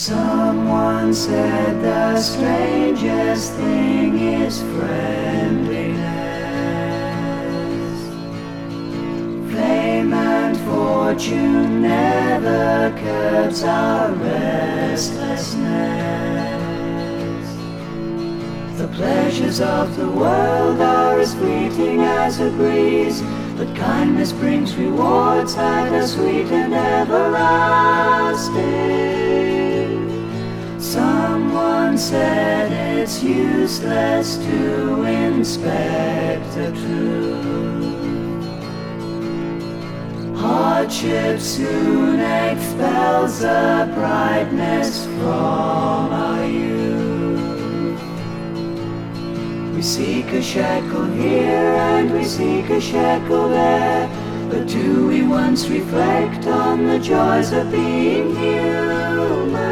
Someone said the strangest thing is friendliness. Fame and fortune never curbs our restlessness. The pleasures of the world are as fleeting as a breeze, but kindness brings rewards that are sweet and everlasting. Someone said it's useless to inspect the truth. Hardship soon expels the brightness from our youth. We seek a shekel here and we seek a shekel there, but do we once reflect on the joys of being human?